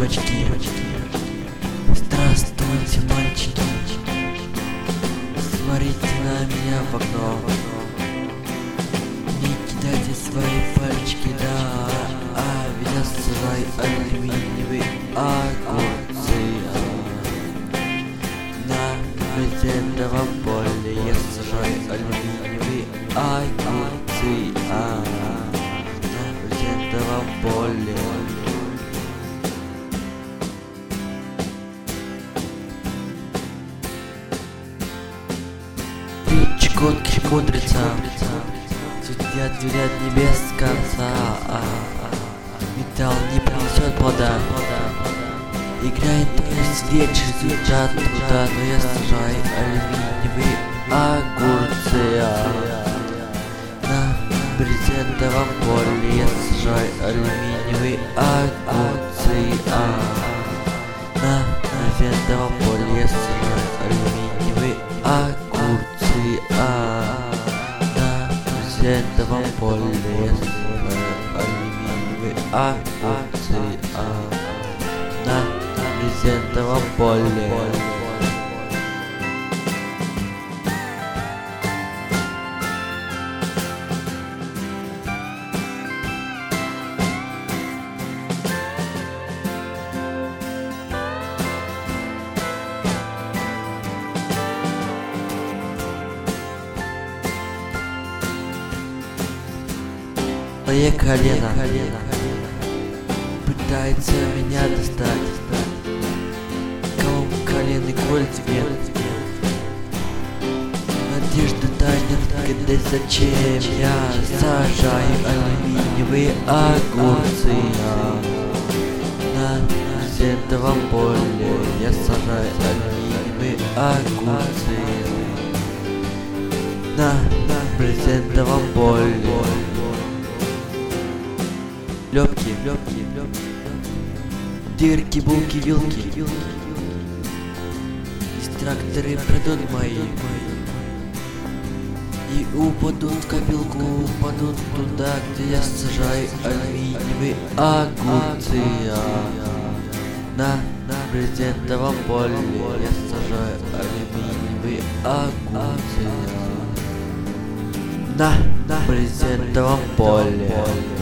девочки. Здравствуйте, мальчики. Смотрите на меня в окно. Не кидайте свои пальчики, да. Меня сажай алюминиевые огурцы. На брезентовом поле я сажаю алюминиевые огурцы. На брезентовом поле. Три чекотки мудреца светят небес с конца. Металл не принесет плода. Играет свечи, звучат труда, но я сажаю алюминиевые огурцы. На брезентовом поле я сажаю алюминиевые огурцы. На брезентовом поле я сажаю алюминиевые огурцы. На брезентовом поле я сажаю алюминиевые огурцы. На брезентовом поле. Моє колено пытается меня достать. Ком коленный кольц вверх. Надежда тайнет, когда зачем я сажаю алюминиевые огурцы. На брезентовом поле я сажаю алюминиевые огурцы. На брезентовом поле. Лёгкие, дырки, булки, вилки. Дистракторы придут мои и упадут в копилку, упадут туда, где я сажаю алюминиевые огурцы. На брезентовом поле я сажаю алюминиевые огурцы. На брезентовом поле.